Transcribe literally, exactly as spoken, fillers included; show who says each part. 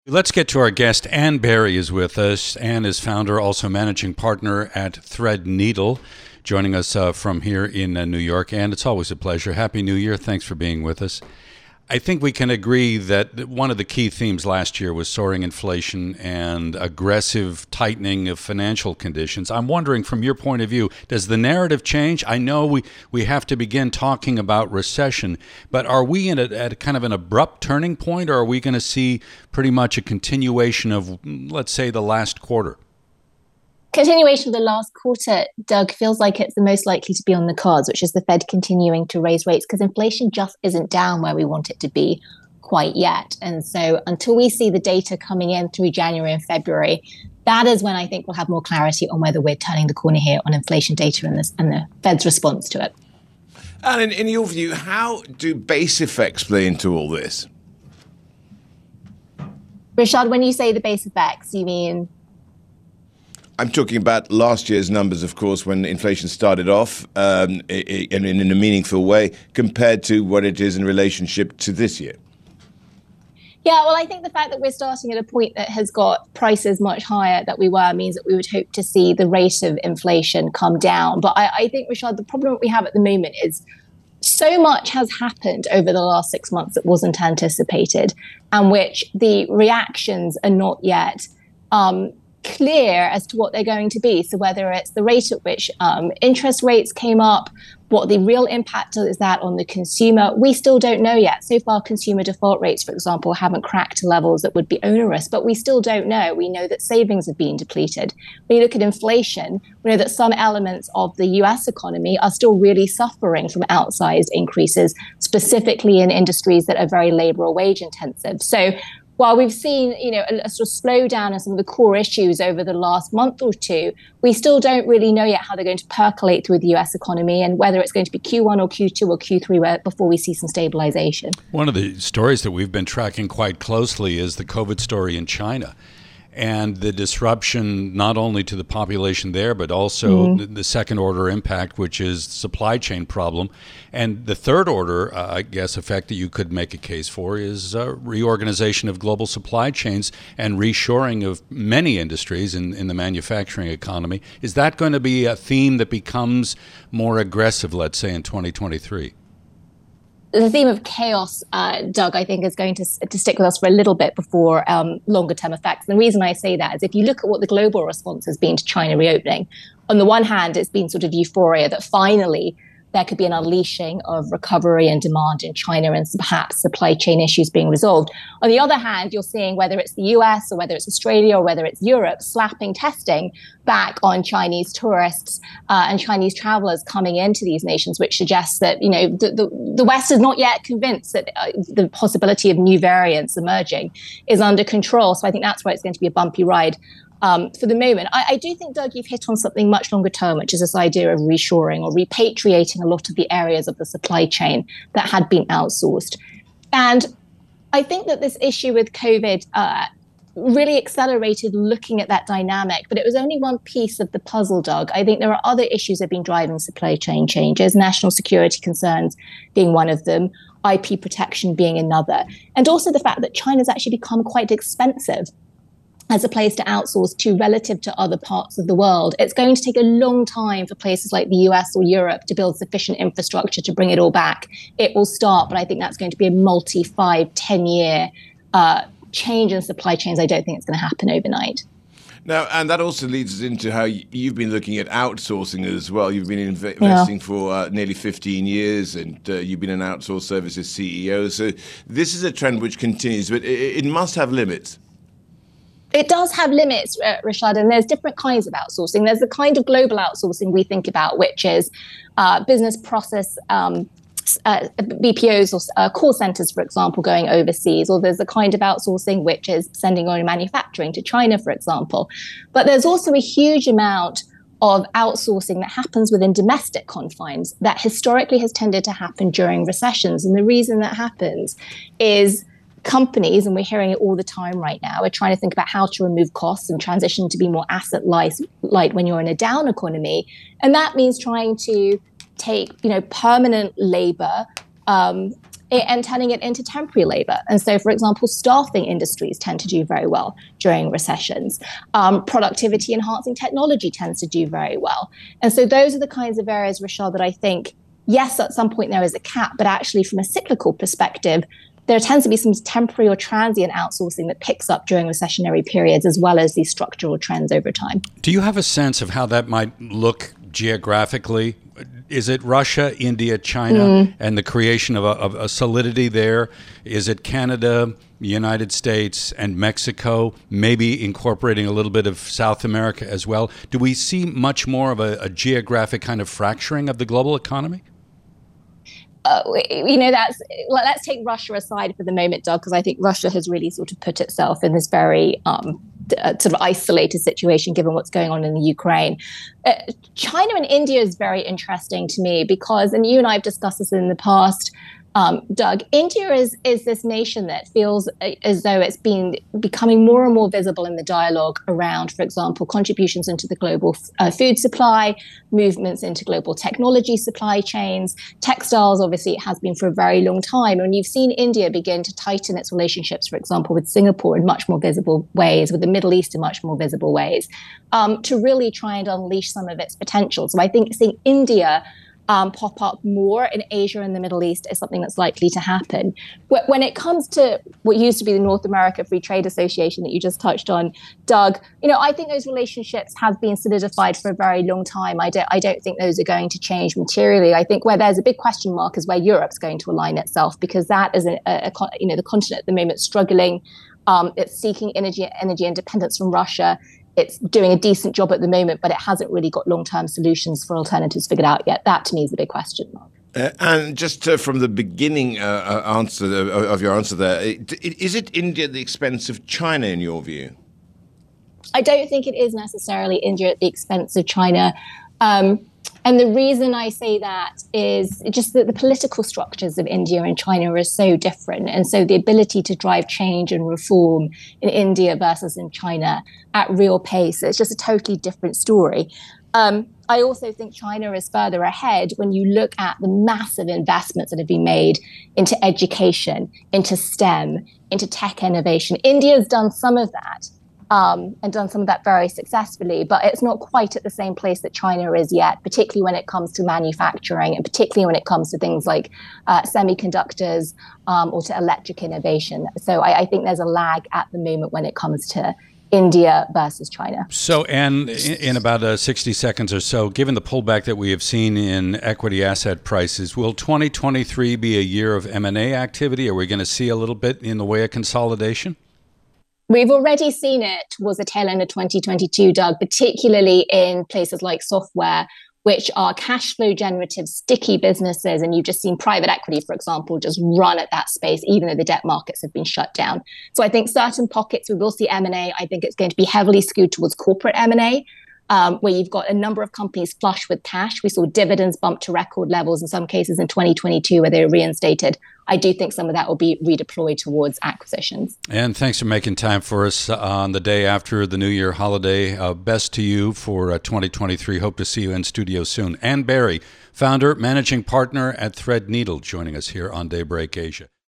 Speaker 1: Let's get to our guest. Ann Berry is with us. Ann is founder, also managing partner at Threadneedle, joining us uh, from here in uh, New York. Ann, it's always a pleasure. Happy New Year. Thanks for being with us. I think we can agree that one of the key themes last year was soaring inflation and aggressive tightening of financial conditions. I'm wondering, from your point of view, does the narrative change? I know we, we have to begin talking about recession, but are we in a, at a kind of an abrupt turning point, or are we going to see pretty much a continuation of, let's say, the last quarter?
Speaker 2: Continuation of the last quarter, Doug, feels like it's the most likely to be on the cards, which is the Fed continuing to raise rates, because inflation just isn't down where we want it to be quite yet. And so until we see the data coming in through January and February, that is when I think we'll have more clarity on whether we're turning the corner here on inflation data and, this, and the Fed's response to it.
Speaker 3: And in, in your view, how do base effects play into all this?
Speaker 2: Rashad, when you say the base effects, you mean...
Speaker 3: I'm talking about last year's numbers, of course, when inflation started off um, in, in a meaningful way compared to what it is in relationship to this year.
Speaker 2: Yeah, well, I think the fact that we're starting at a point that has got prices much higher than we were means that we would hope to see the rate of inflation come down. But I, I think, Rashad, the problem we have at the moment is so much has happened over the last six months that wasn't anticipated, and which the reactions are not yet um, clear as to what they're going to be. So whether it's the rate at which um, interest rates came up, what the real impact is that on the consumer, we still don't know yet. So far, consumer default rates, for example, haven't cracked to levels that would be onerous, but we still don't know. We know that savings have been depleted. When you look at inflation, we know that some elements of the U S economy are still really suffering from outsized increases, specifically in industries that are very labor or wage intensive. So while we've seen, you know, a, a sort of slowdown in some of the core issues over the last month or two, we still don't really know yet how they're going to percolate through the U S economy and whether it's going to be Q one or Q two or Q three where, before we see some stabilization. One
Speaker 1: of the stories that we've been tracking quite closely is the COVID story in China, and the disruption not only to the population there, but also mm-hmm. the second order impact, which is supply chain problem. And the third order, uh, I guess, effect that you could make a case for is uh, reorganization of global supply chains and reshoring of many industries in, in the manufacturing economy. Is that going to be a theme that becomes more aggressive, let's say, in twenty twenty-three?
Speaker 2: The theme of chaos, uh, Doug, I think is going to, to stick with us for a little bit before um, longer term effects. And the reason I say that is if you look at what the global response has been to China reopening, on the one hand, it's been sort of euphoria that finally there could be an unleashing of recovery and demand in China and perhaps supply chain issues being resolved. On the other hand, you're seeing whether it's the U S or whether it's Australia or whether it's Europe slapping testing back on Chinese tourists uh, and Chinese travelers coming into these nations, which suggests that, you know, the, the, the West is not yet convinced that uh, the possibility of new variants emerging is under control. So I think that's why it's going to be a bumpy ride. Um, for the moment, I, I do think, Doug, you've hit on something much longer term, which is this idea of reshoring or repatriating a lot of the areas of the supply chain that had been outsourced. And I think that this issue with COVID uh, really accelerated looking at that dynamic, but it was only one piece of the puzzle, Doug. I think there are other issues that have been driving supply chain changes, national security concerns being one of them, I P protection being another, and also the fact that China's actually become quite expensive as a place to outsource to relative to other parts of the world. It's going to take a long time for places like the U S or Europe to build sufficient infrastructure to bring it all back. It will start, but I think that's going to be a multi five, ten year uh, change in supply chains. I don't think it's going to happen overnight.
Speaker 3: Now, and that also leads us into how you've been looking at outsourcing as well. You've been inv- investing yeah. for uh, nearly fifteen years, and uh, you've been an outsourced services C E O. So this is a trend which continues, but it, it must have limits.
Speaker 2: It does have limits, uh, Rashad, and there's different kinds of outsourcing. There's the kind of global outsourcing we think about, which is uh, business process um, uh, B P Os or uh, call centers, for example, going overseas. Or there's the kind of outsourcing which is sending on manufacturing to China, for example. But there's also a huge amount of outsourcing that happens within domestic confines that historically has tended to happen during recessions. And the reason that happens is companies, and we're hearing it all the time right now, are trying to think about how to remove costs and transition to be more asset light when you're in a down economy. And that means trying to take, you know, permanent labor Um, and turning it into temporary labor. And so, for example, staffing industries tend to do very well during recessions. Um, productivity enhancing technology tends to do very well. And so those are the kinds of areas, Rashad, that I think, yes, at some point there is a cap, but actually from a cyclical perspective, there tends to be some temporary or transient outsourcing that picks up during recessionary periods, as well as these structural trends over time.
Speaker 1: Do you have a sense of how that might look geographically? Is it Russia, India, China, mm. and the creation of a, of a solidity there? Is it Canada, United States, and Mexico, maybe incorporating a little bit of South America as well? Do we see much more of a, a geographic kind of fracturing of the global economy?
Speaker 2: Uh, you know, that's let's take Russia aside for the moment, Doug, because I think Russia has really sort of put itself in this very um, uh, sort of isolated situation given what's going on in the Ukraine. Uh, China and India is very interesting to me because, and you and I have discussed this in the past, Um, Doug, India is is this nation that feels as though it's been becoming more and more visible in the dialogue around, for example, contributions into the global uh, food supply, movements into global technology supply chains, textiles. Obviously, it has been for a very long time. And you've seen India begin to tighten its relationships, for example, with Singapore in much more visible ways, with the Middle East in much more visible ways, um, to really try and unleash some of its potential. So I think seeing India Um, pop up more in Asia and the Middle East is something that's likely to happen. When it comes to what used to be the North America Free Trade Association that you just touched on, Doug, you know, I think those relationships have been solidified for a very long time. I don't, I don't think those are going to change materially. I think where there's a big question mark is where Europe's going to align itself, because that is a, a, a you know, the continent at the moment struggling. Um, it's seeking energy energy independence from Russia. It's doing a decent job at the moment, but it hasn't really got long-term solutions for alternatives figured out yet. That, to me, is the big question mark.
Speaker 3: Uh, and just uh, from the beginning uh, answer uh, of your answer there, is it India at the expense of China, in your view?
Speaker 2: I don't think it is necessarily India at the expense of China. Um, and the reason I say that is just that the political structures of India and China are so different. And so the ability to drive change and reform in India versus in China at real pace, it's just a totally different story. Um, I also think China is further ahead when you look at the massive investments that have been made into education, into STEM, into tech innovation. India has done some of that. Um, and done some of that very successfully, but it's not quite at the same place that China is yet, particularly when it comes to manufacturing and particularly when it comes to things like uh, semiconductors um, or to electric innovation. So I, I think there's a lag at the moment when it comes to India versus China.
Speaker 1: So, and in about uh, sixty seconds or so, given the pullback that we have seen in equity asset prices, will twenty twenty-three be a year of M and A activity? Are we going to see a little bit in the way of consolidation?
Speaker 2: We've already seen it towards the tail end of twenty twenty-two, Doug, particularly in places like software, which are cash flow generative, sticky businesses. And you've just seen private equity, for example, just run at that space, even though the debt markets have been shut down. So I think certain pockets, we will see M and A. I think it's going to be heavily skewed towards corporate M and A, um, where you've got a number of companies flush with cash. We saw dividends bump to record levels in some cases in twenty twenty-two where they were reinstated. I do think some of that will be redeployed towards acquisitions.
Speaker 1: And thanks for making time for us on the day after the New Year holiday. Uh, best to you for uh, twenty twenty-three. Hope to see you in studio soon. Ann Berry, founder, managing partner at Threadneedle, joining us here on Daybreak Asia.